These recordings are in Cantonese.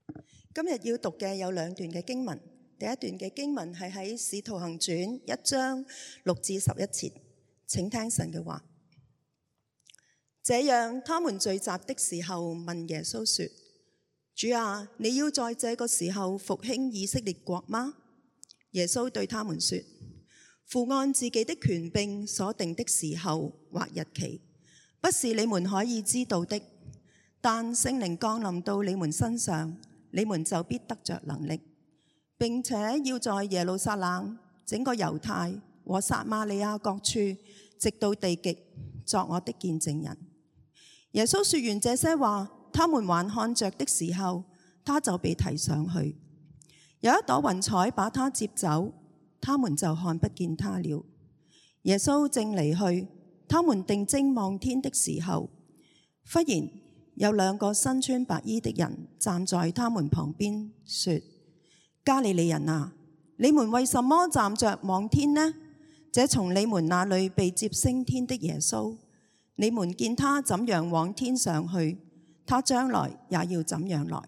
今日要讀嘅有兩段嘅經文，第一段嘅經文係喺《使徒行傳》1章6至11節，請聽神嘅話。這樣，他們聚集的時候，問耶穌說：主啊，你要在這個時候復興以色列國嗎？耶穌對他們說：父按自己的權柄所定的時候或日期，不是你們可以知道的。但聖靈降臨到你們身上，你們就必得着能力，並且要在耶路撒冷、整個猶太和撒瑪利亞各處，直到地極，作我的見證人。耶穌說完這些話，他們還看着的時候，他就被提上去，有一朵雲彩把他接走，他們就看不見他了。耶穌正離去，他們定睛望天的時候，忽然有兩個身穿白衣的人站在他們旁邊，說：加利利人啊，你們為什麼站着望天呢？這從你們那裏被接升天的耶穌，你們見他怎樣往天上去，他將來也要怎樣來。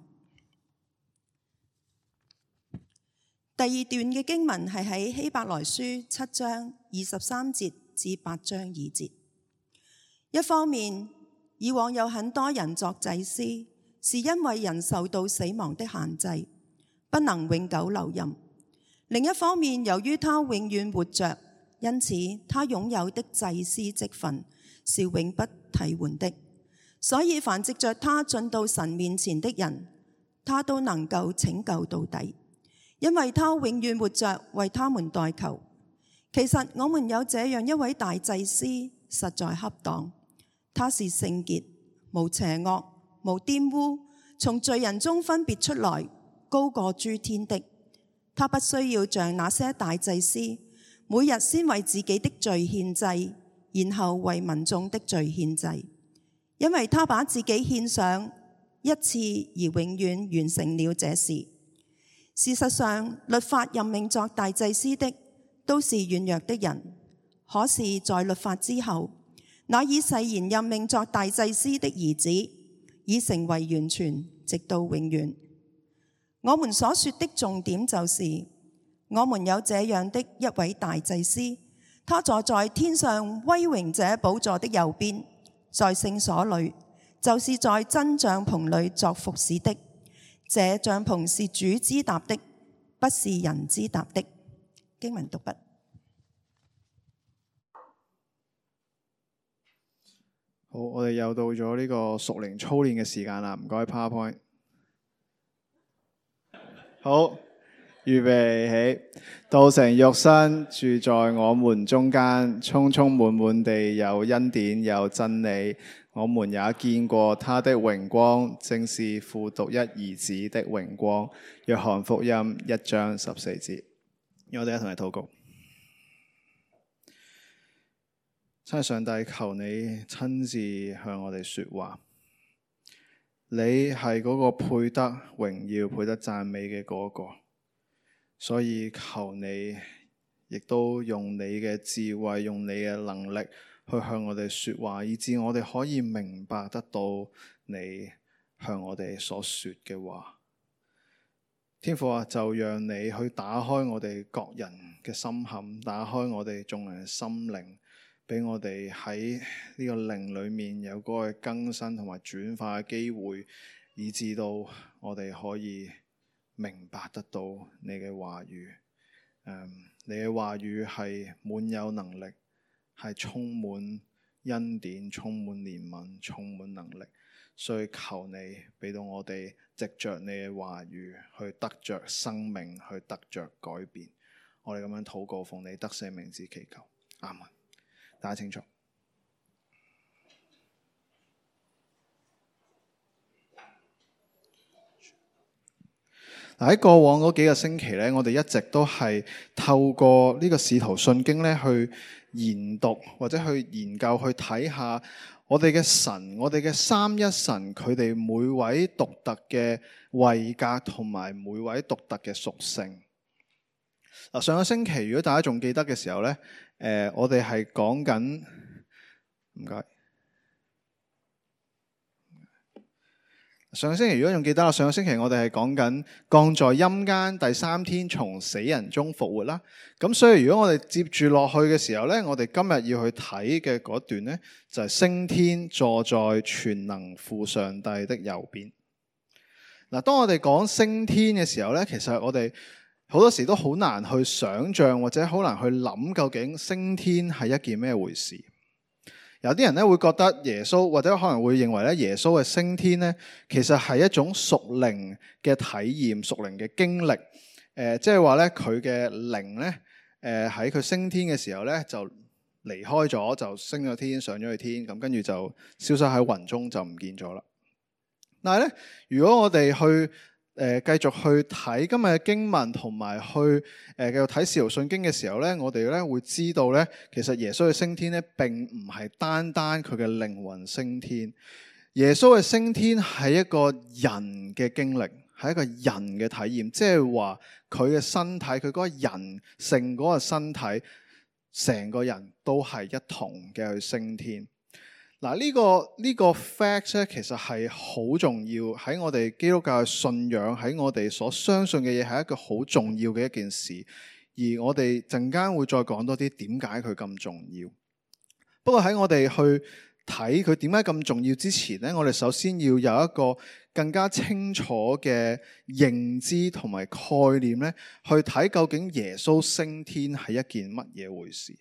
第二段嘅經文係喺希伯來書7章23節至8章2節。一方面，以往有很多人作祭司，是因為人受到死亡的限制，不能永久留任。另一方面，由於他永遠活着，因此他擁有的祭司職分是永不替換的。所以凡藉着他進到神面前的人，他都能夠拯救到底，因為他永遠活着為他們代求。其實我們有這樣一位大祭司，實在恰當。他是聖潔、無邪惡、無玷污，從罪人中分別出來，高過諸天的。他不需要像那些大祭司，每日先為自己的罪獻祭，然後為民眾的罪獻祭，因為他把自己獻上一次而永遠完成了這事。事實上，律法任命作大祭司的都是軟弱的人，可是在律法之後，那以誓言任命作大祭司的兒子，已成為完全，直到永遠。我們所說的重點就是，我們有這樣的一位大祭司，他坐在天上威榮者寶座的右邊，在聖所裏，就是在真帳篷裏作服侍的。這帳篷是主支搭的，不是人支搭的。經文讀畢。 好，我哋又到咗呢個屬靈操練嘅時間啦，唔該 PowerPoint。好，預備起，道成肉身住在我們中間，充充滿滿地有恩典有真理。我們也見過他的榮光，正是父獨一兒子的榮光。約翰福音1章14節。讓我哋一同嚟禱告。真係上帝，求你親自向我哋說話。你係嗰個配得榮耀、配得讚美嘅嗰個，所以求你亦都用你嘅智慧、用你嘅能力去向我哋說話，以致我哋可以明白得到你向我哋所說嘅話。天父啊，就讓你去打開我哋各人嘅心坎，打開我哋眾人嘅心靈，俾我哋喺呢個靈裏面有嗰個更新同埋轉化嘅機會，以致到我哋可以明白得到你嘅話語。你嘅話語係滿有能力，係充滿恩典、充滿憐憫、充滿能力。所以求你俾到我哋藉着你嘅話語去得着生命，去得着改變。我哋咁樣禱告，奉你得勝名字祈求，阿門。大家清楚。喺過往嗰幾個星期咧，我哋一直都係透過呢個使徒信經咧去研讀或者去研究去睇下我哋嘅神，我哋嘅三一神，佢哋每位獨特嘅位格同埋每位獨特嘅屬性。嗱，上個星期如果大家仲記得嘅時候咧，我哋係講緊，唔該。 上個星期如果仲記得啦，上個星期我哋係講緊降在陰間第3天從死人中復活啦。咁所以如果我哋接住落去嘅時候呢，我哋今日要去睇嘅嗰段呢，就係升天坐在全能父上帝的右邊。嗱，當我哋講升天嘅時候呢，其實我哋好多時都好難去想像或者好難去諗究竟升天係一件咩回事。有啲人咧會覺得耶穌，或者可能會認為咧耶穌嘅升天咧，其實係一種屬靈嘅體驗、屬靈嘅經歷。即係話咧佢嘅靈咧，喺佢升天嘅時候咧就離開咗，就升咗天，上咗去天，咁跟住就消失喺雲中，就唔見咗啦。但係咧，如果我哋去繼續去睇今日嘅經文，同埋去繼續睇使徒信經嘅時候咧，我哋咧會知道咧，其實耶穌嘅升天咧並唔係單單佢嘅靈魂升天，耶穌嘅升天係一個人嘅經歷，係一個人嘅體驗，即係話佢嘅身體，佢嗰個人性嗰個身體，成個人都係一同嘅去升天。嗱，呢個 fact 咧，其實係好重要，喺我哋基督教嘅信仰，喺我哋所相信嘅嘢係一個好重要嘅一件事。而我哋陣間會再講多啲點解佢咁重要。不過喺我哋去睇佢點解咁重要之前呢，我哋首先要有一個更加清楚嘅認知同埋概念咧，去睇究竟耶穌升天係一件乜嘢回事。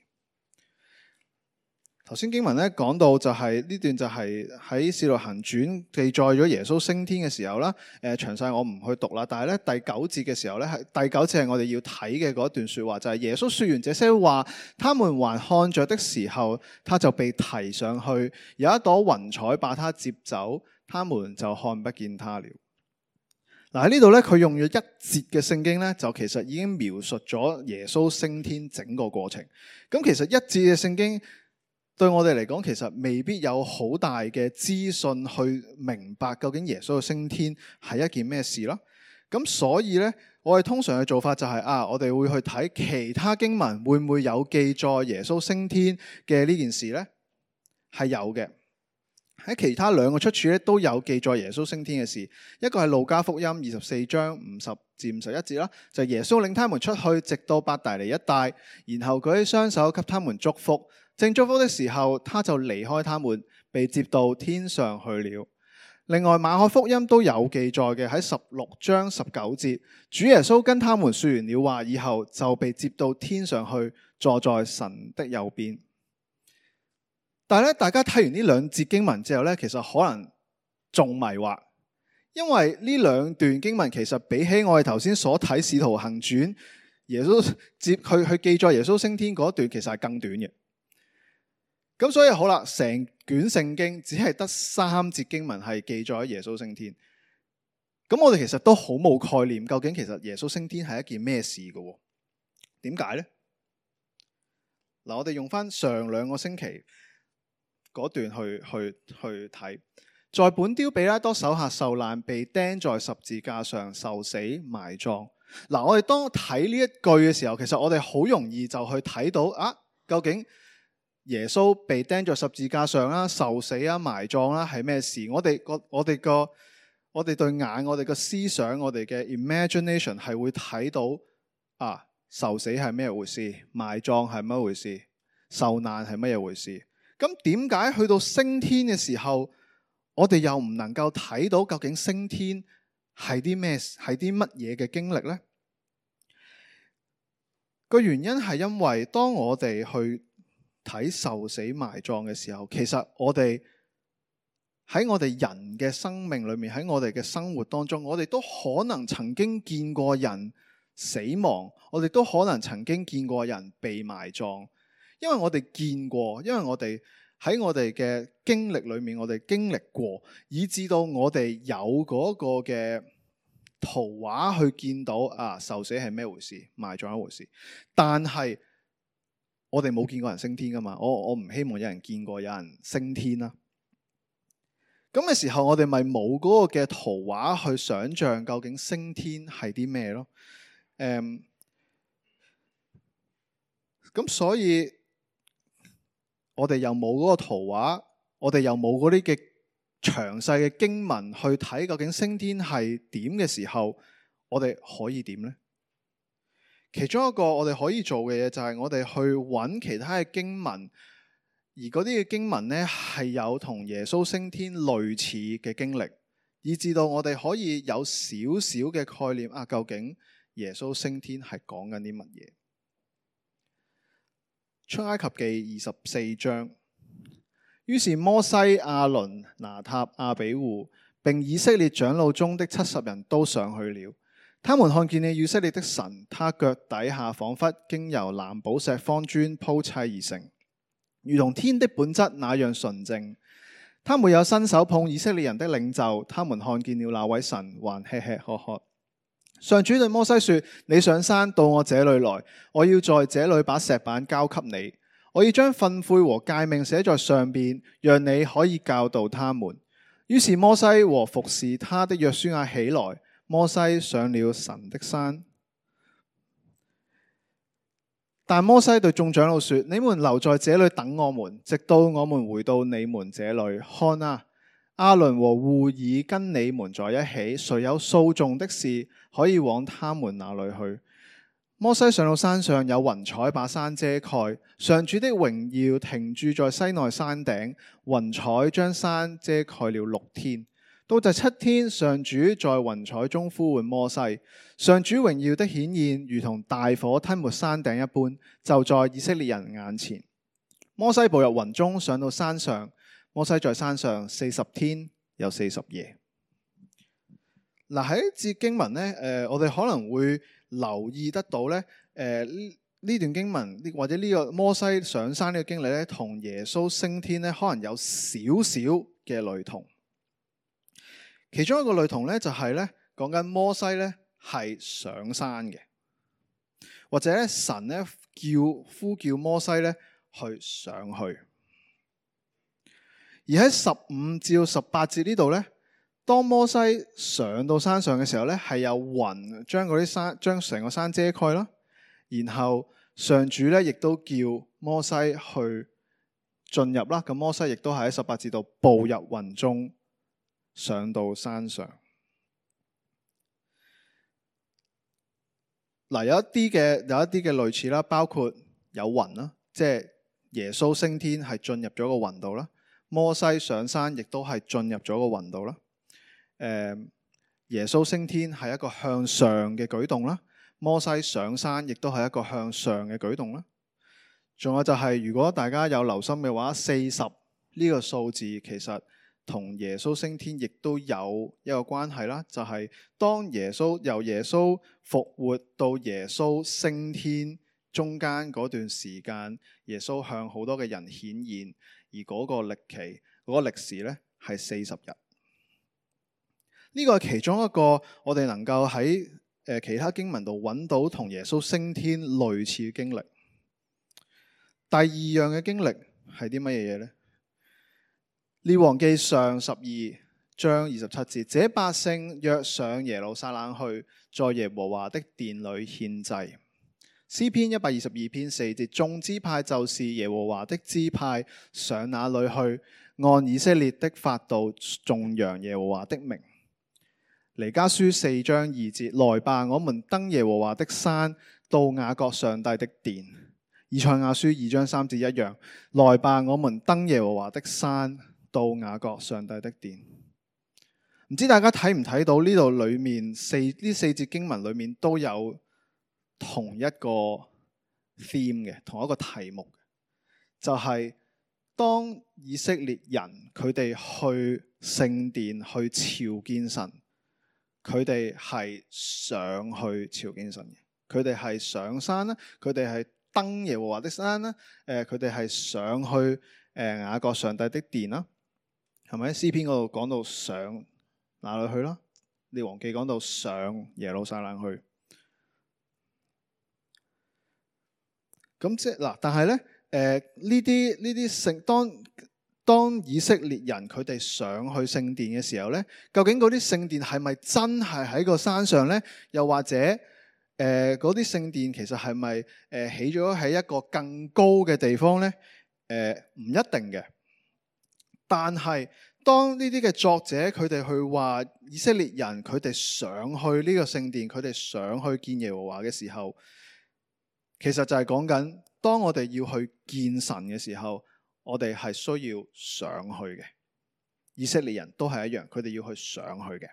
頭先經文咧講到就係呢段就係喺《使徒行傳》記載咗耶穌升天嘅時候啦。詳細我唔去讀啦，但係咧第9節嘅時候咧，係第9節係我哋要睇嘅嗰一段說話，就係耶穌說完這些話，他們還看着的時候，他就被提上去，有一朵雲彩把他接走，他們就看不見他了。嗱，喺呢度咧，佢用咗一節嘅聖經咧，就其實已經描述咗耶穌升天整個過程。咁其實一節嘅聖經，對我哋嚟講，其實未必有好大嘅資訊去明白究竟耶穌嘅升天係一件咩事咯。咁所以呢，我哋通常嘅做法就係我哋會去睇其他經文會唔會有記載耶穌升天嘅呢件事呢？係有嘅，喺其他2個出處咧都有記載耶穌升天嘅事。一個係路加福音24章50至51節啦，就係耶穌領他們出去，直到伯大尼一帶，然後舉起雙手給他們祝福。正祝福的時候，他就離開他們，被接到天上去了。另外馬可福音都有記載嘅，喺16章19節，主耶穌跟他們說完了話以後，就被接到天上去，坐在神的右邊。但係咧，大家睇完呢2節經文之後咧，其實可能仲迷惑，因為呢2段經文其實比起我哋頭先所睇使徒行傳，耶穌去記載耶穌升天嗰段，其實係更短嘅。咁所以好啦，成卷聖經只係得3節經文係記載耶穌升天。咁我哋其實都好冇概念，究竟其實耶穌升天係一件咩事嘅？點解呢？嗱，我哋用翻上2個星期嗰段去睇，在本丟彼拉多手下受難，被釘在十字架上受死埋葬。嗱，我哋當睇呢一句嘅時候，其實我哋好容易就去睇到究竟耶穌被釘在十字架上啦、受死啊、埋葬啦，係咩事？我哋對眼、我哋個思想、我哋嘅 imagination 係會睇到受死係咩回事，埋葬係乜回事，受難係乜嘢回事？咁點解去到升天嘅時候，我哋又唔能夠睇到究竟升天係啲咩，係啲乜嘢嘅經歷呢？個原因係因為當我哋去睇受死埋葬嘅時候，其實我哋喺我哋人嘅生命裏面，喺我哋嘅生活當中，我哋都可能曾經見過人死亡，我哋都可能曾經見過人被埋葬，因為我哋見過，因為我哋喺我哋嘅經歷裏面，我哋經歷過，以至到我哋有嗰個嘅圖畫去見到受死係咩回事，埋葬一回事，但係我哋冇見過人升天噶嘛？我唔希望有人見過有人升天啦。咁嘅時候，我哋咪冇嗰個嘅圖畫去想像究竟升天係啲咩咯？咁所以我哋又冇嗰個圖畫，我哋又冇嗰啲嘅詳細嘅經文去睇究竟升天係點嘅時候，我哋可以點呢？其中一個我哋可以做嘅嘢就係我哋去揾其他嘅經文，而嗰啲嘅經文呢係有同耶穌升天類似嘅經歷，以至到我哋可以有少少嘅概念啊，究竟耶穌升天係講緊啲乜嘢？出埃及記24章。於是摩西、亞倫、拿塔、亞比戶並以色列長老中的70人都上去了。他們看見了以色列的神，他腳底下仿佛經由藍寶石方磚鋪砌而成，如同天的本質那樣純正。他沒有伸手碰以色列人的領袖，他們看見了那位神，還吃吃喝喝。上主對摩西說：你上山到我這裏來，我要在這裏把石板交給你。我要將訓誨和誡命寫在上邊，讓你可以教導他們。於是摩西和服侍他的約書亞起來，摩西上了神的山。但摩西對眾長老說：你們留在這裏等我們，直到我們回到你們這裏。看啊，亞倫和戶珥跟你們在一起，誰有訴訟的事，可以往他們那裏去。摩西上到山上，有雲彩把山遮蓋，上主的榮耀停駐在西奈山頂，雲彩將山遮蓋了6天。到第7天，上主在雲彩中呼喚摩西，上主榮耀的顯現如同大火吞沒山頂一般，就在以色列人眼前。摩西步入雲中，上到山上。摩西在山上40天又40夜。嗱，喺一節經文呢，我哋可能會留意得到咧，呢段經文或者呢個摩西上山呢個經歷咧，同耶穌升天咧，可能有少少嘅類同。其中一個類同咧，就係咧講緊摩西咧係上山嘅，或者咧神咧呼叫摩西咧去上去。而喺15至18節呢度咧，當摩西上到山上嘅時候咧，係有雲將成個山遮蓋啦。然後上主咧亦都叫摩西去進入啦。咁摩西亦都係喺18節度步入雲中，上到山上。嗱，有一啲嘅類似啦，包括有雲啦，即係耶穌升天係進入咗個雲度啦。摩西上山亦都係進入咗個雲度啦。耶穌升天係一個向上嘅舉動啦，摩西上山亦都係一個向上嘅舉動啦。仲有就係，如果大家有留心嘅話，40呢個數字其實同耶穌升天亦都有一個關係啦。就係當由耶穌復活到耶穌升天中間嗰段時間，耶穌向好多嘅人顯現，而嗰個歷期嗰個歷時咧係40日。呢個係其中一個我哋能夠喺其他經文度揾到同耶穌升天類似嘅經歷。第二樣嘅經歷係啲乜嘢嘢呢？列王記上12章27節，這百姓約上耶路撒冷去，在耶和華的殿裏獻祭。詩篇122篇4節，眾支派就是耶和華的支派，上那裏去，按以色列的法度頌揚耶和華的名。彌迦書4章2節，來吧，我們登耶和華的山，到雅各上帝的殿。以賽亞書2章3節一樣，來吧，我們登耶和華的山，到雅各上帝的殿。唔知大家睇唔睇到呢度裏面呢4節經文裏面都有同一個 theme 嘅，同一個題目，就係當以色列人佢哋去聖殿去朝見神。佢哋係上去朝見神嘅，佢哋係上山啦，佢哋係登耶和華的山啦，佢哋係上去雅各上帝的殿啦，係咪？詩篇嗰度講到上哪裏去啦？列王記講到上耶路撒冷去。咁即係嗱，但係咧，呢啲當以色列人佢哋上去聖殿嘅時候咧，究竟嗰啲聖殿係咪真係喺個山上咧？又或者嗰啲聖殿其實係咪起咗喺一個更高嘅地方咧？唔一定嘅。但係當呢啲嘅作者佢哋去話以色列人佢哋上去呢個聖殿，佢哋上去見耶和華嘅時候，其實就係講緊當我哋要去見神嘅時候，我哋係需要上去嘅。以色列人都係一樣，佢哋要去上去嘅。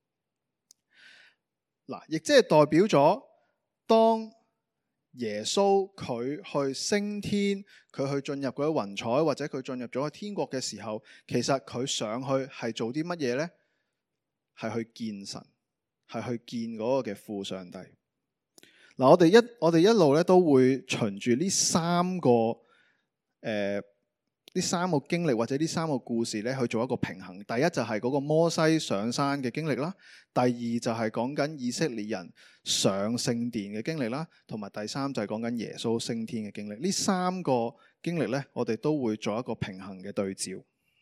嗱，亦即係代表咗當耶穌佢去升天，佢去進入嗰啲雲彩，或者佢進入咗天國嘅時候，其實佢上去係做啲乜嘢呢？係去見神，係去見嗰個嘅父上帝。嗱，我哋一路咧都會循住呢三個經歷或者呢三個故事咧去做一個平衡。第一就係嗰個摩西上山嘅經歷啦，第二就係講緊以色列人上聖殿嘅經歷啦，同埋第三就係講緊耶穌升天嘅經歷。呢三個經歷咧，我哋都會做一個平衡嘅對照。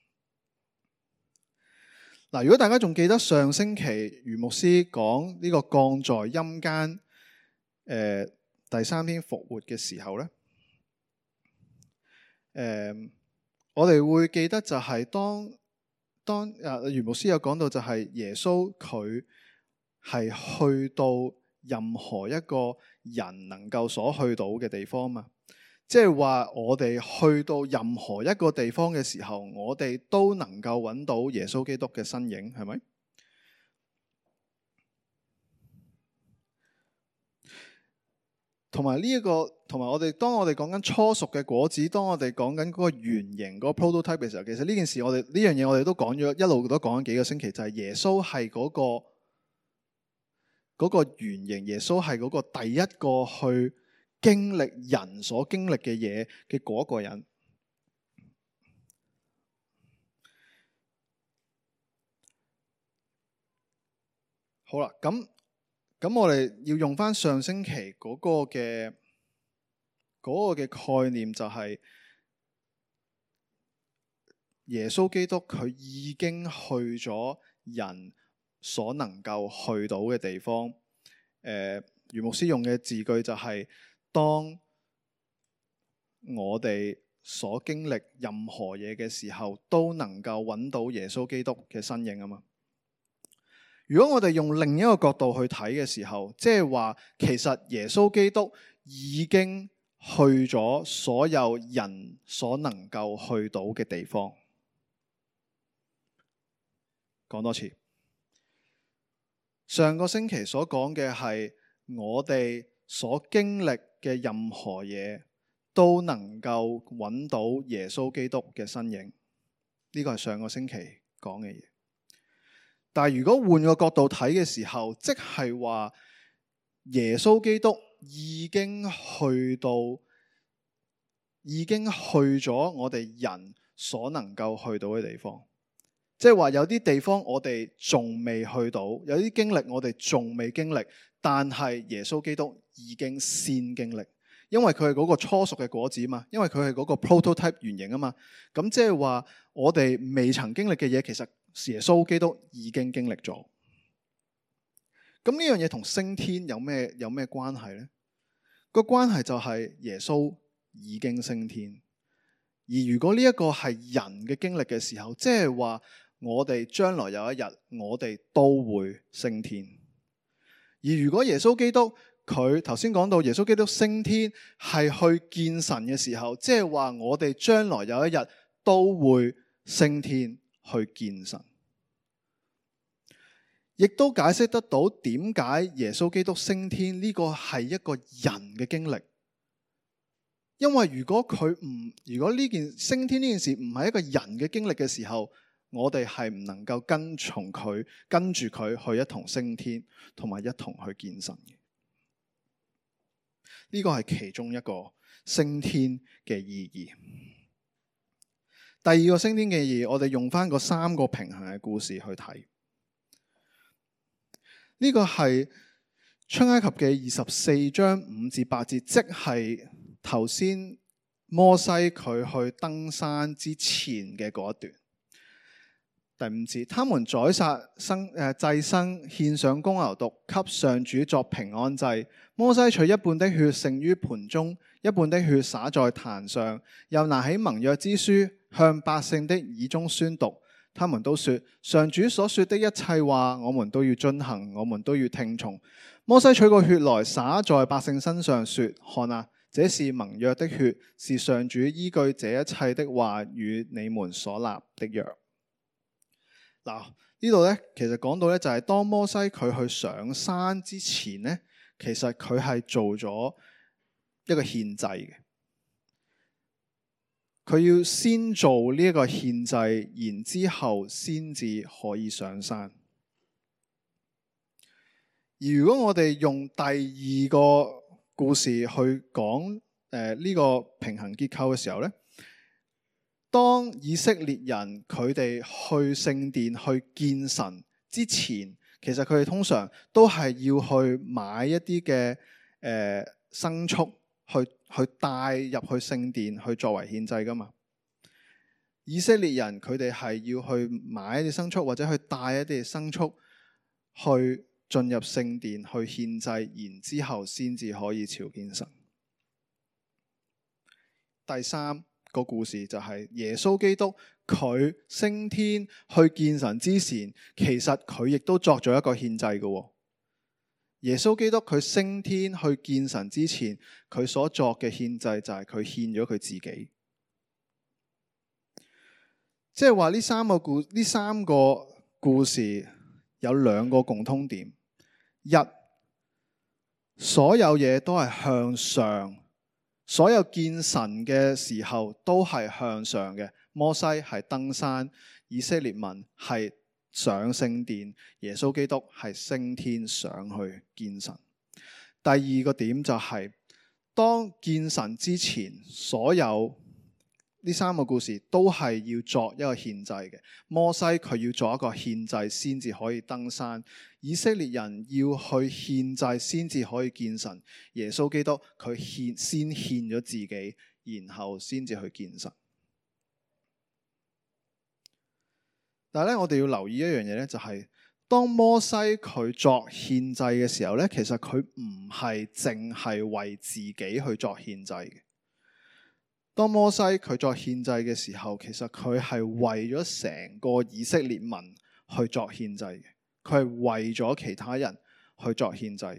嗱，如果大家仲記得上星期余牧師講呢個降在陰間第三天復活嘅時候咧，我哋會記得就係當余牧師有講到就係耶穌佢係去到任何一個人能夠所去到嘅地方嘛，即係話我哋去到任何一個地方嘅時候，我哋都能夠揾到耶穌基督嘅身影，係咪？同埋當我哋講緊初熟嘅果子，當我哋講緊嗰個原型嗰個 prototype 嘅時候，其實呢件事呢樣嘢我哋都講咗，一路都講咗幾個星期，就係耶穌係嗰個原型，耶穌係嗰個第一個去經歷人所經歷嘅嘢嘅嗰個人。好啦，咁我哋要用翻上星期嗰個嘅概念，就係耶穌基督佢已經去咗人所能夠去到嘅地方。余牧師用嘅字句就係當我哋所經歷任何嘢嘅時候，都能夠揾到耶穌基督嘅身影啊嘛。如果我哋用另一個角度去睇嘅時候，即係話其實耶穌基督已經去咗所有人所能夠去到嘅地方。講多次，上個星期所講嘅係我哋所經歷嘅任何嘢都能夠揾到耶穌基督嘅身影。呢個係上個星期講嘅嘢。但係如果換個角度睇嘅時候，即係話耶穌基督已經去咗我哋人所能夠去到嘅地方。即係話有啲地方我哋仲未去到，有啲經歷我哋仲未經歷，但係耶穌基督已經先經歷，因為佢係嗰個初熟嘅果子嘛，因為佢係嗰個 prototype 原型啊嘛。咁即係話我哋未曾經歷嘅嘢，其實耶穌基督已經經歷咗。咁呢樣嘢同升天有咩關係呢？個關係就係耶穌已經升天。而如果呢一個係人嘅經歷嘅時候，即係話我哋將來有一日，我哋都會升天。而如果耶穌基督佢頭先講到耶穌基督升天係去見神嘅時候，即係話我哋將來有一日都會升天去見神。亦都解釋得到點解耶穌基督升天呢個係一個人嘅經歷。因為如果呢件升天呢件事唔係一個人嘅經歷嘅時候，我哋係唔能夠跟住佢去一同升天，同埋一同去見神嘅。呢個係其中一個升天嘅意義。第二個升天嘅意義，我哋用翻嗰三個平衡嘅故事去睇。呢個係出埃及記24章5至8節，即係頭先摩西佢去登山之前嘅嗰一段。第5節，他們宰殺祭牲，獻上公牛犢，給上主作平安祭。摩西取一半的血盛於盤中，一半的血灑在壇上，又拿起盟約之書，向百姓的耳中宣讀。 他們都說，上主所說的一切話，我們都要遵行，我們都要聽從。摩西取過血來灑在百姓身上，說：看啊，這是盟約的血，是上主依據這一切的話與你們所立的約。嗱，呢度呢，其實講到呢，就係當摩西佢去上山之前呢，其實佢係做咗一個獻祭嘅。佢要先做呢一個獻祭，然之後先至可以上山。而如果我哋用第二個故事去講呢個平衡結構嘅時候呢，當以色列人佢哋去聖殿去見神之前，其實佢哋通常都係要去買一啲嘅牲畜去帶入去聖殿去作為獻祭噶嘛。以色列人佢哋係要去買一啲牲畜，或者去帶一啲牲畜去進入聖殿去獻祭，然之後先至可以朝見神。第三個故事就係耶穌基督佢升天去見神之前，其實佢亦都作咗一個獻祭嘅。耶穌基督佢升天去見神之前，佢所作嘅獻祭就係佢獻咗佢自己。即係話呢三個故事有兩個共通點：一，所有嘢都係向上，所有見神嘅時候都係向上嘅。摩西係登山，以色列民係上聖殿，耶穌基督係升天上去見神。第二個點就係，當見神之前，所有呢三個故事都係要作一個獻祭嘅。摩西佢要做一個獻祭先至可以登山，以色列人要去獻祭先至可以見神，耶穌基督佢先獻咗自己，然後先至去見神。但係咧，我哋要留意一樣嘢咧，就係當摩西佢作獻祭嘅時候咧，其實佢唔係淨係為自己去作獻祭嘅。當摩西佢作獻祭嘅時候，其實佢係為咗成個以色列民去作獻祭嘅，佢係為咗其他人去作獻祭嘅。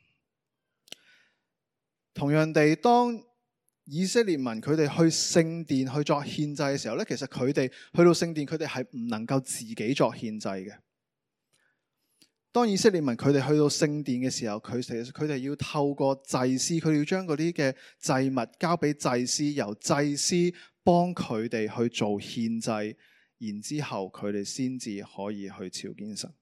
同樣地，當以色列民佢哋去聖殿去作獻祭嘅時候咧，其實佢哋去到聖殿，佢哋係唔能夠自己作獻祭嘅。當以色列民佢哋去到聖殿嘅時候，佢哋要透過祭司，佢哋要將嗰啲嘅祭物交俾祭司，由祭司幫佢哋去做獻祭，然之後佢哋先至可以去朝見神。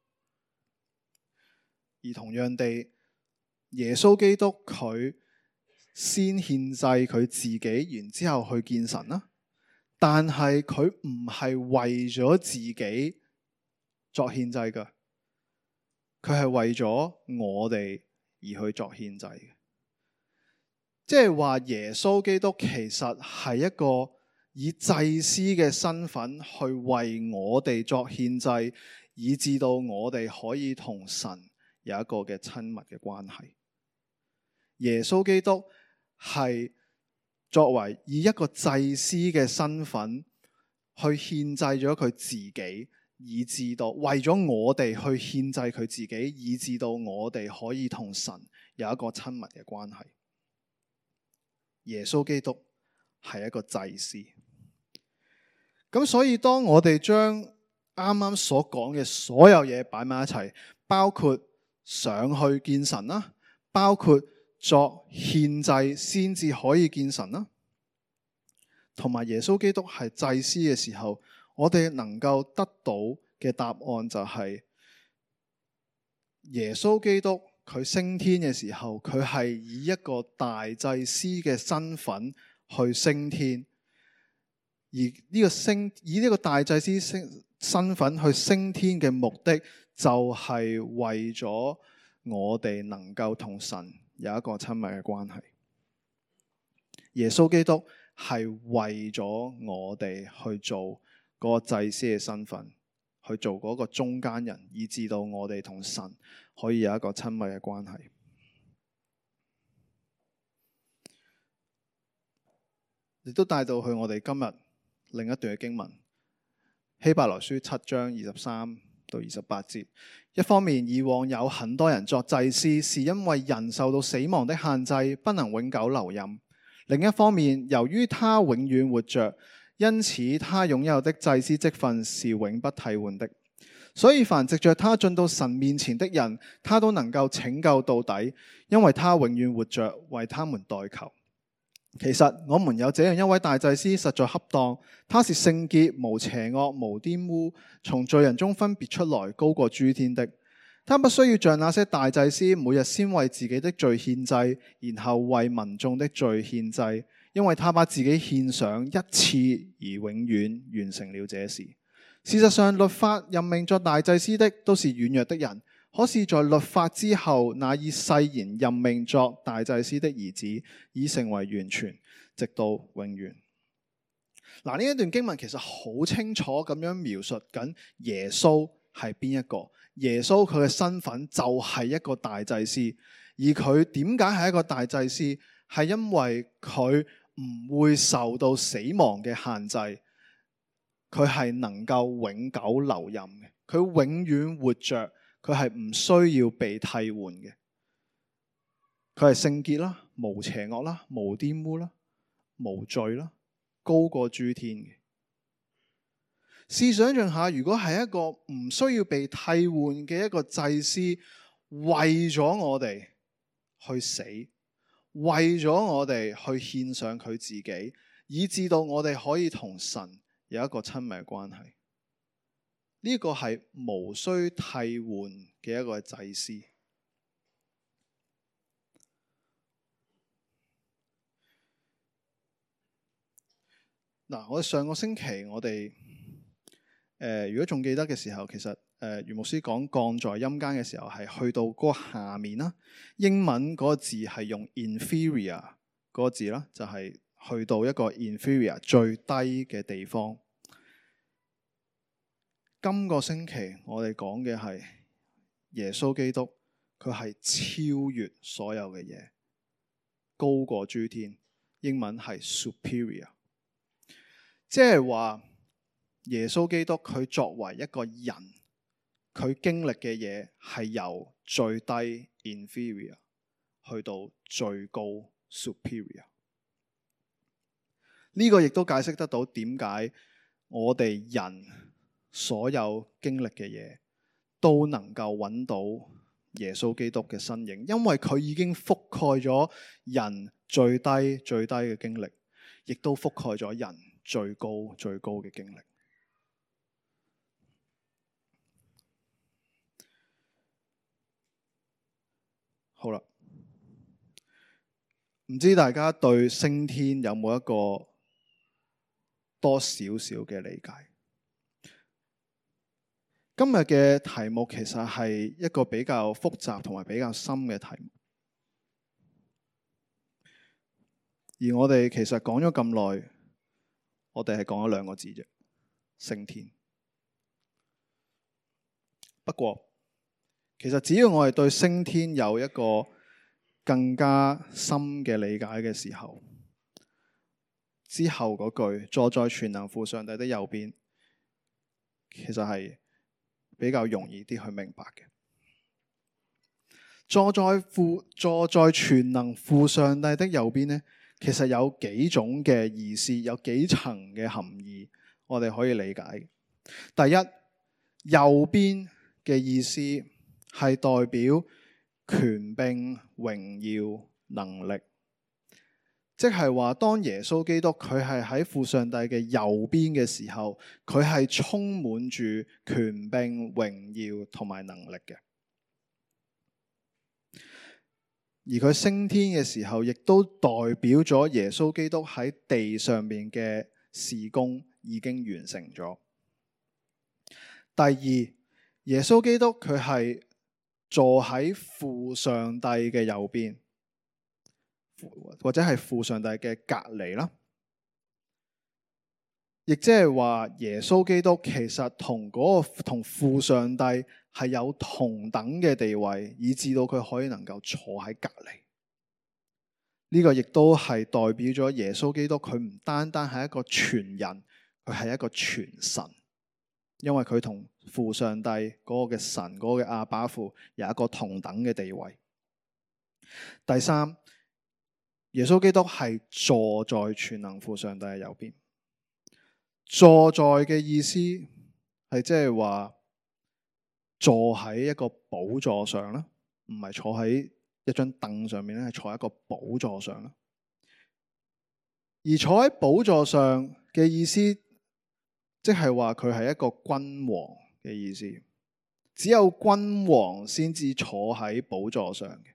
而同樣地，耶穌基督佢先獻祭佢自己，然之後去見神啦。但係佢唔係為咗自己作獻祭㗎，佢係為咗我哋而去作獻祭嘅。即係話耶穌基督其實係一個以祭司嘅身份去為我哋作獻祭，以致到我哋可以同神有一個嘅親密嘅關係。耶穌基督係作為以一個祭司嘅身份去獻祭咗佢自己，以致到為咗我哋去獻祭佢自己，以致到我哋可以同神有一個親密嘅關係。耶穌基督係一個祭司。咁所以當我哋將啱啱所講嘅所有嘢擺埋一齊，包括上去見神啦，包括作獻祭先至可以見神啦，同埋耶穌基督係祭司嘅時候，我哋能夠得到嘅答案就係耶穌基督佢升天嘅時候，佢係以一個大祭司嘅身份去升天，而以呢個大祭司身份去升天嘅目的，就係為咗我哋能夠同神有一個親密嘅關係。耶穌基督係為咗我哋去做嗰個祭司嘅身份，去做嗰個中間人，以致到我哋同神可以有一個親密嘅關係。亦都帶到去我哋今日另一段嘅經文， 希伯來書7章23到28節。一方面，以往有很多人作祭司，是因為人受到死亡的限制，不能永久留任。另一方面，由於他永遠活着，因此他擁有的祭司職分是永不替換的。所以凡藉着他進到神面前的人，他都能夠拯救到底，因為他永遠活着，為他們代求。其實我們有這樣一位大祭司，實在恰當。他是聖潔、無邪惡、無玷污，從罪人中分別出來，高過諸天的。他不需要像那些大祭司，每日先為自己的罪獻祭，然後為民眾的罪獻祭，因為他把自己獻上一次而永遠完成了這事。事實上，律法任命作大祭司的都是軟弱的人，可是在律法之後，那以誓言任命作大祭司的兒子，已成為完全，直到永遠。嗱，呢一段經文其實好清楚咁樣描述緊耶穌係邊一個。耶穌佢嘅身份就係一個大祭司，而佢點解係一個大祭司？係因為佢唔會受到死亡嘅限制，佢係能夠永久留任嘅，佢永遠活着，佢係唔需要被替換嘅。佢係聖潔啦，無邪惡啦，無玷污啦，無罪啦，高過諸天嘅。試想象下，如果係一個唔需要被替換嘅一個祭司，為咗我哋去死，為咗我哋去獻上佢自己，以致到我哋可以同神有一個親密嘅關係，呢個係無需替換嘅一個祭司。嗱，我哋上個星期我哋如果仲記得嘅時候，其實余牧師講降在陰間嘅時候，係去到嗰個下面啦。英文嗰個字係用 inferior 嗰個字啦，就係去到一個 inferior 最低嘅地方。今個星期我哋講嘅係耶穌基督，佢係超越所有嘅嘢，高過諸天。英文係 superior， 即係話耶穌基督佢作為一個人，佢經歷嘅嘢係由最低 inferior 去到最高 superior。呢個亦都解釋得到點解我哋人所有經歷嘅嘢都能夠揾到耶穌基督嘅身影，因為佢已經覆蓋咗人最低嘅經歷，亦都覆蓋咗人最高嘅經歷。好啦，唔知大家對升天有冇一個多少少嘅理解？今日嘅題目其實係一個比較複雜同埋比較深嘅題目，而我哋其實講咗咁耐，我哋係講咗2個字啫，升天。不過其實只要我哋對升天有一個更加深嘅理解嘅時候，之後嗰句坐在全能父上帝的右邊，其實係比較容易啲去明白嘅。坐在全能父上帝的右邊呢，其實有幾種嘅意思，有幾層嘅含義，我哋可以理解。第一，右邊嘅意思係代表權柄、榮耀、能力，即係話當耶穌基督佢係喺父上帝嘅右邊嘅時候，佢係充滿住權柄、榮耀同埋能力嘅。而佢升天嘅時候，亦都代表咗耶穌基督喺地上面嘅事工已經完成咗。第二，耶穌基督佢係坐喺父上帝嘅右邊，或者係父上帝嘅隔離啦。亦即係話耶穌基督其實同父上帝係有同等嘅地位，以致到佢可以能夠坐喺隔離。呢個亦都係代表咗耶穌基督佢唔單單係一個全人，佢係一個全神。 因為佢同父上帝嗰個嘅神嗰個嘅阿爸父有一個同等嘅地位。第三，耶穌基督係坐在全能父上帝嘅右邊。坐在嘅意思係即係話坐喺一個寶座上啦，唔係坐喺一張凳上面咧，係坐喺一個寶座上啦。而坐喺寶座上嘅意思，即係話佢係一個君王嘅意思。只有君王先至坐喺寶座上嘅。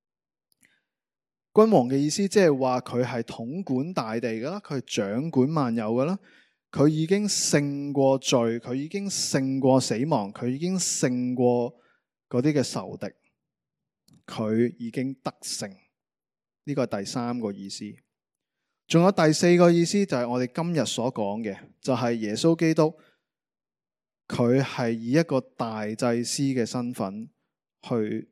君王嘅意思即係話佢係統管大地噶啦，佢係掌管萬有噶啦。佢已經勝過罪，佢已經勝過死亡，佢已經勝過嗰啲嘅仇敵，佢已經得勝。呢個係第三個意思。仲有第四個意思就係我哋今日所講嘅，就係耶穌基督佢係以一個大祭司嘅身份去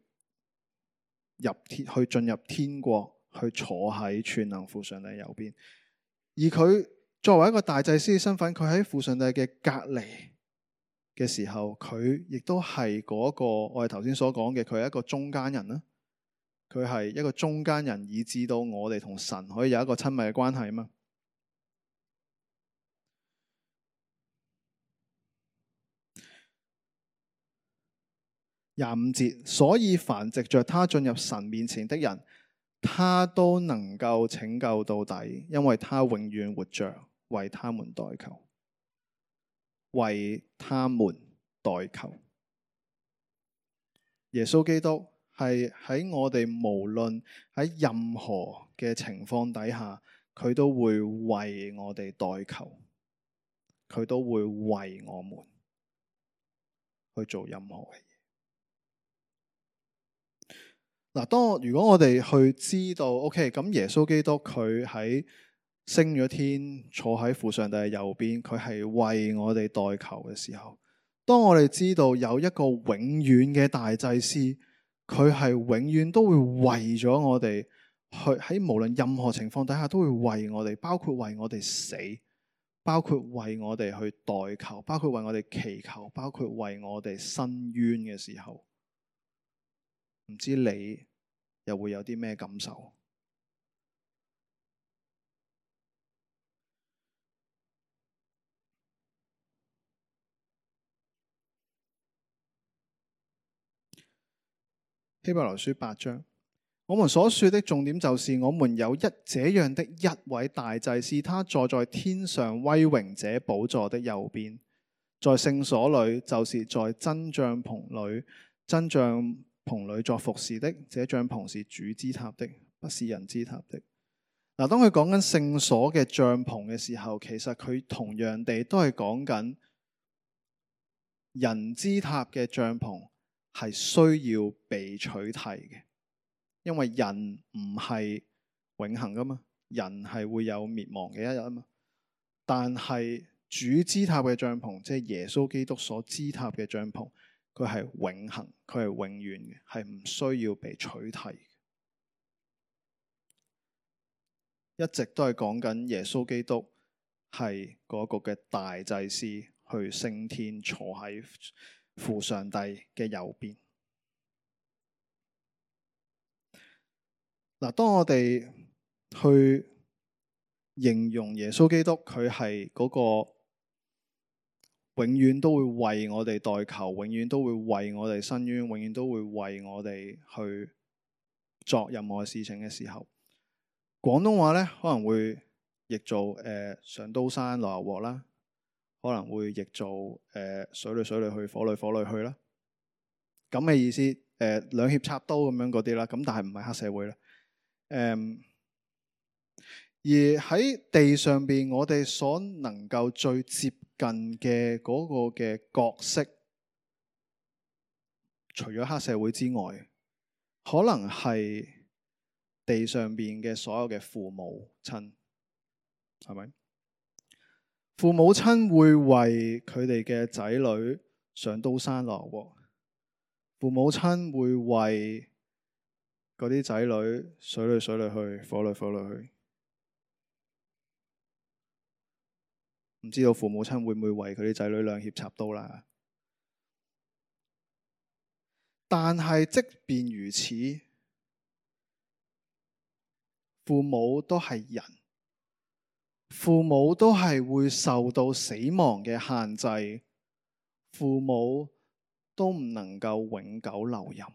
進入天國，去坐喺全能父上帝右邊。而佢作為一個大祭司嘅身份，佢喺父上帝嘅隔離嘅時候，佢亦都係嗰個我哋頭先所講嘅，佢係一個中間人啦。佢係一個中間人，以致到我哋同神可以有一個親密嘅關係啊嘛。25節，所以凡藉着他進入神面前的人，他都能夠拯救到底，因為他永遠活着，為他們代求，為他們代求。耶穌基督係喺我哋無論喺任何嘅情況底下，佢都會為我哋代求，佢都會為我們去做任何嘅嘢。嗱，如果我哋去知道 ，OK， 咁耶穌基督佢喺升咗天，坐喺父上帝嘅右邊，佢係為我哋代求嘅時候，當我哋知道有一個永遠嘅大祭司，佢係永遠都會為咗我哋去喺無論任何情況底下都會為我哋，包括為我哋死，包括為我哋去代求，包括為我哋祈求，包括為我哋申冤嘅時候，唔知你又會有啲咩感受？希伯來書8章，我們所說的重點就是，我們有這樣的一位大祭司，他坐在天上威榮者寶座的右邊，在聖所裏，就是在真帳篷裏作服侍的。這帳篷是主之塔的，不是人之塔的。嗱，當佢講緊聖所嘅帳篷嘅時候，其實佢同樣地都係講緊人之塔嘅帳篷係需要被取締嘅，因為人唔係永恆噶嘛，人係會有滅亡嘅一日啊嘛。但係主之塔嘅帳篷，即係耶穌基督所之塔嘅帳篷，佢係永恆，佢係永遠嘅，係唔需要被取締嘅。一直都係講緊耶穌基督係嗰個嘅大祭司，去升天坐喺父上帝嘅右邊。嗱，當我哋去形容耶穌基督，佢係嗰個永遠都會為我哋代求，永遠都會為我哋申冤，永遠都會為我哋去作任何事情嘅時候，廣東話咧可能會譯做上刀山落油鑊啦，可能會譯做水裏水裏去，火裏火裏去啦，咁嘅意思，兩肋插刀咁樣嗰啲啦，咁但係唔係黑社會啦。而喺地上邊，我哋所能夠最接近嘅嗰個嘅角色，除咗黑社會之外，可能係地上邊嘅所有嘅父母親，係咪？父母親會為佢哋嘅仔女上刀山落油鑊，父母親會為嗰啲仔女水裏水裏去，火裏火裏去。 唔知道父母親會唔會為佢啲仔女兩肋插刀啦。但係即便如此，父母都係人，父母都係會受到死亡嘅限制，父母都唔能夠永久留任。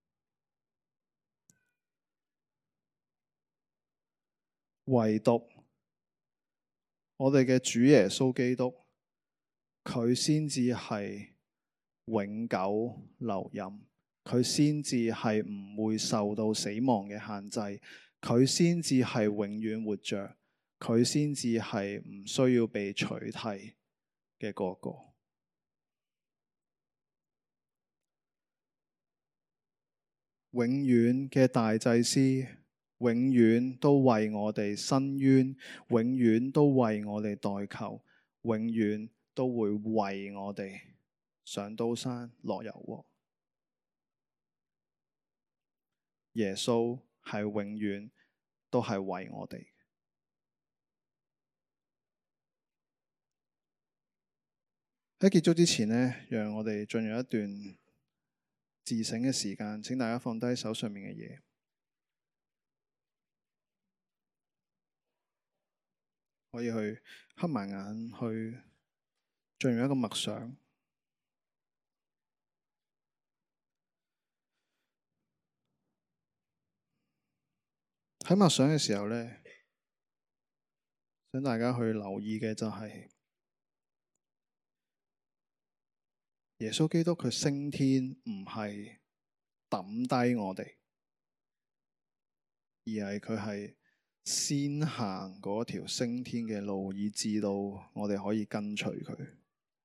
唯獨我哋嘅主耶穌基督，佢先至係永久留任，佢先至係唔會受到死亡嘅限制，佢先至係永遠活着，佢先至係唔需要被取締嘅嗰個。永遠嘅大祭司，永遠都為我哋伸冤，永遠都為我哋代求，永遠都會為我哋上刀山落油鍋。耶穌係永遠都係為我哋。喺結束之前呢，讓我哋進入一段自省嘅時間，請大家放低手上面嘅嘢，可以去黑埋眼，去進入一個默想。喺默想嘅時候呢，想大家去留意嘅就係耶穌基督佢升天唔係抌低我哋，而係佢係先行嗰條升天嘅路，以致到我哋可以跟隨佢。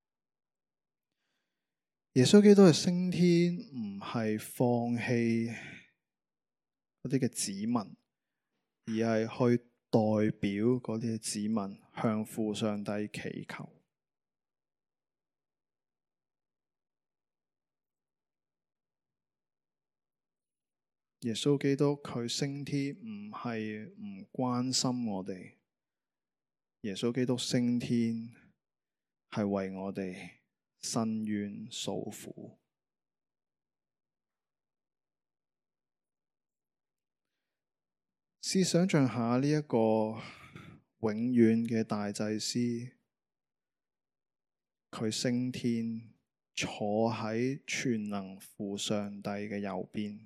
耶穌基督嘅升天唔係放棄嗰啲嘅子民，而係去代表嗰啲嘅子民向父上帝祈求。耶穌基督佢升天唔係唔關心我哋，耶穌基督升天係為我哋伸冤訴苦。試想像下呢一個永遠嘅大祭司，佢升天坐喺全能父上帝嘅右邊。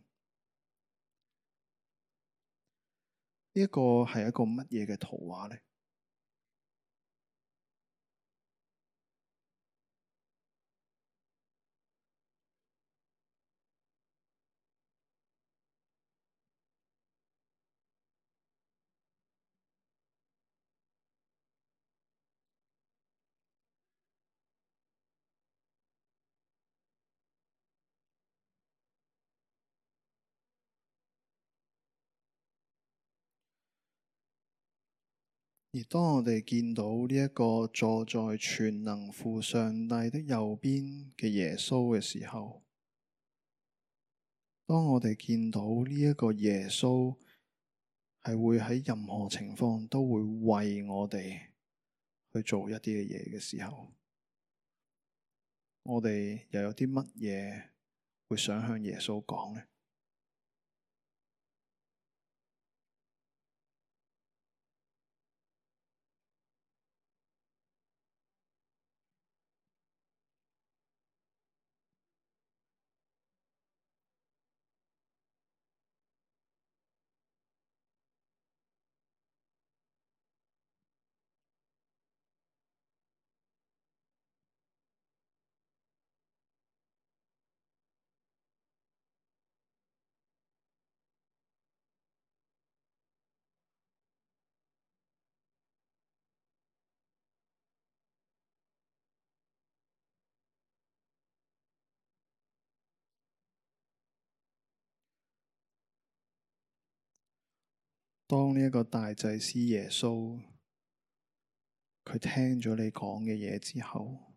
呢一個係一個乜嘢嘅圖畫呢？而當我哋見到呢一個坐在全能父上帝的右邊嘅耶穌嘅時候，當我哋見到呢一個耶穌係會喺任何情況都會為我哋去做一啲嘅嘢嘅時候，我哋又有啲乜嘢會想向耶穌講呢？當呢一個大祭司耶穌，佢聽咗你講嘅嘢之後，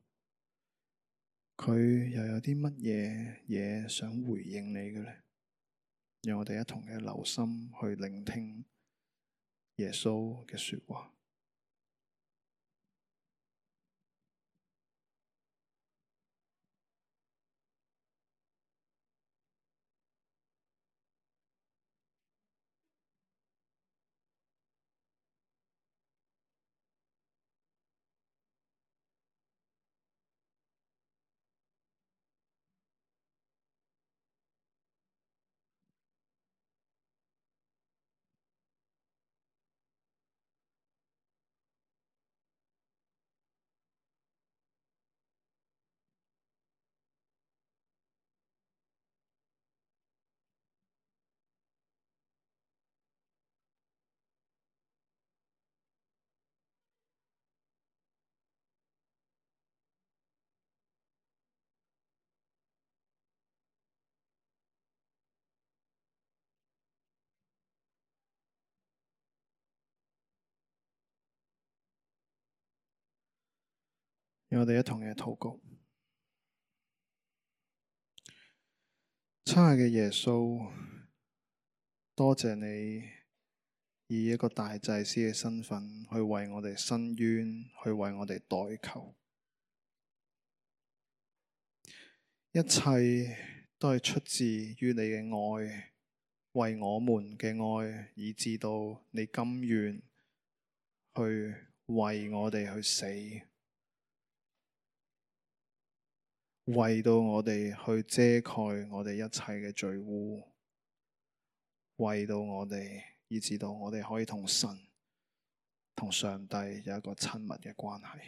佢又有啲乜嘢想回應你嘅呢？讓我哋一同嘅留心去聆聽耶穌嘅說話。 讓我哋一同嘅禱告。親愛嘅耶穌，多謝你以一個大祭司嘅身份去為我哋伸冤，去為我哋代求。一切都係出自於你嘅愛，為我們嘅愛，以致到你甘願去為我哋去死，為到我哋去遮蓋我哋一切嘅罪污，為到我哋，以致到我哋可以同神、同上帝有一個親密嘅關係。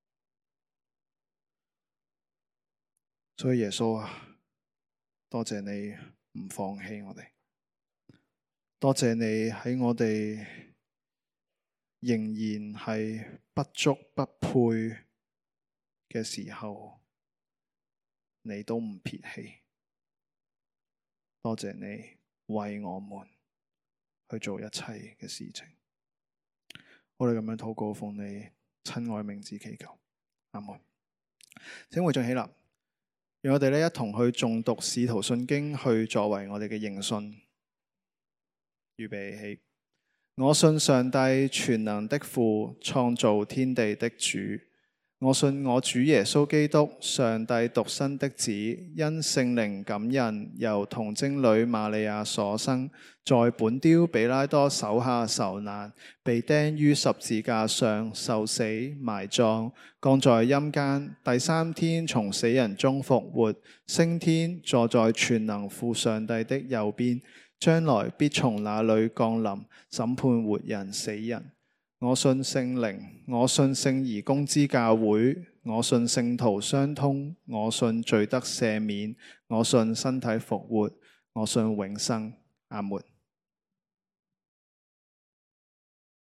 所以耶穌啊，多謝你唔放棄我哋，多謝你喺我哋仍然係不足不配嘅時候，你都唔撇棄。多謝你為我們去做一切嘅事情。我哋咁樣禱告，奉你親愛名字祈求，阿門。請會眾起立，讓我哋一同去誦讀《使徒信經》，去作為我哋嘅認信。預備起。我信上帝全能的父，創造天地的主。我信我主耶穌基督，上帝獨生的子，因聖靈感孕，由童貞女瑪利亞所生，在本丟彼拉多手下受難，被釘於十字架上，受死，埋葬，降在陰間，第三天從死人中復活，升天，坐在全能父上帝的右邊，將來必從那裏降臨，審判活人死人。我信聖靈，我信聖而公之教會，我信聖徒相通，我信罪得赦免，我信身體復活，我信永生。阿門。